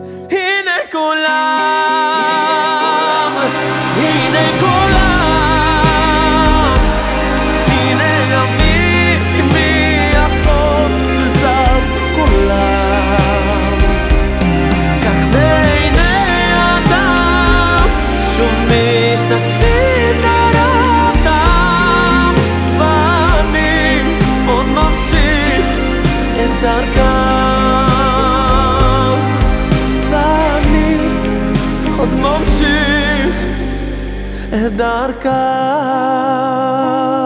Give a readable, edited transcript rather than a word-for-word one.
הנה כולם, הנה כולם, הנה ימי החור וזב כולם. כך בעיני אדם שוב משתקפים דעתם, ואני עוד ממשיך את דרכם, עוד ממשיך את דרכם.